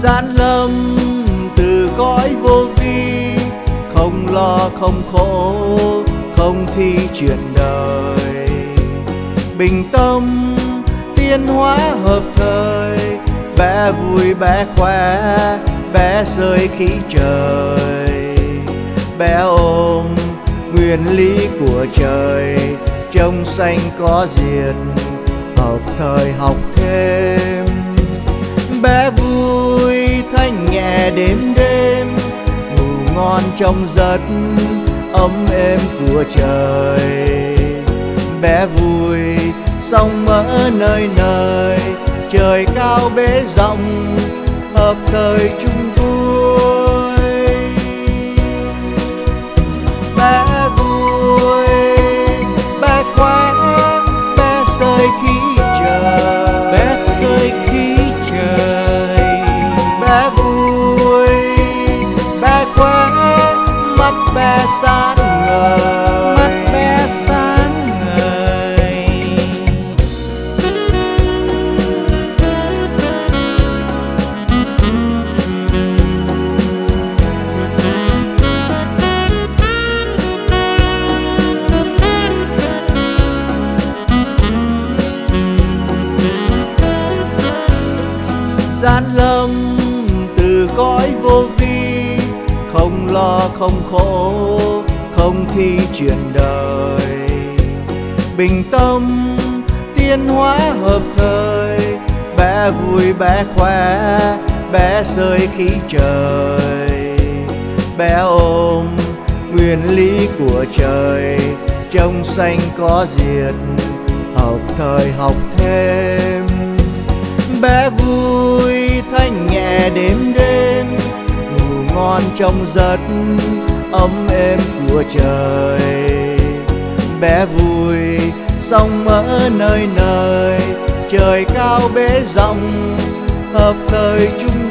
Giáng lâm từ cõi vô vi, không lo không khổ, không thi chuyện đời. Bình tâm tiến hóa hợp thời, bé vui bé khỏe, bé rơi khí trời. Bé ôm nguyên lý của trời, trong xanh có diệt, học thời học thêm. Bé vui thanh nhẹ đêm đêm, ngủ ngon trong giấc ấm êm của trời. Bé vui sóng mỡ nơi nơi, trời cao bể rộng, hợp thời chung vui. Bé vui bé khỏe, bé sơi khí trời, bé sơi khí trời. Bé vui bé khỏe, mắt bé sáng ngời, Mắt bé sáng ngời. Giáng lâm từ cõi vô vi, không lo không khổ, không thi chuyện đời. Bình tâm tiến hóa hợp thời, bé vui bé khỏe, bé rơi khí trời. Bé ôm nguyên lý của trời, trong xanh có diệt, học thời học thêm. Bé vui thanh nhẹ đêm đêm, ngủ ngon trong giấc ấm êm của trời. Bé vui sóng mỡ nơi nơi, trời cao bể rộng, hợp thời chung